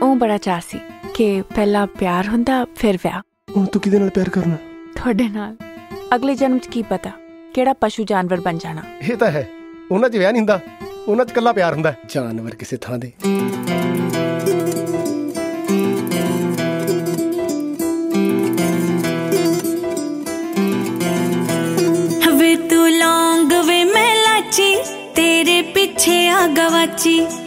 ਉਹ ਬੜਾ ਚਾਅ ਸੀ ਕਿ ਪਹਿਲਾਂ ਪਿਆਰ ਹੁੰਦਾ ਫਿਰ ਵਿਆਹ। ਹੁਣ ਤੂੰ ਕਿਹਦੇ ਨਾਲ ਪਿਆਰ ਕਰਨਾ? ਤੁਹਾਡੇ ਨਾਲ। ਅਗਲੇ ਜਨਮ 'ਚ ਕੀ ਪਤਾ ਕਿਹੜਾ ਪਸ਼ੂ ਜਾਨਵਰ ਬਣ ਜਾਣਾ। ਇਹ ਤਾਂ ਹੈ, ਉਹਨਾਂ 'ਚ ਵਿਆਹ ਨਹੀਂ ਹੁੰਦਾ, ਉਹਨਾਂ 'ਚ ਇਕੱਲਾ ਪਿਆਰ ਹੁੰਦਾ। ਜਾਨਵਰ ਕਿਸੇ ਥਾਂ ਦੇ। ਵੇ ਤੂੰ ਲੌਂਗ ਵੇ ਮੈਂ ਲਾਚੀ, ਤੇਰੇ ਪਿੱਛੇ ਆ ਗਵਾਚੀ।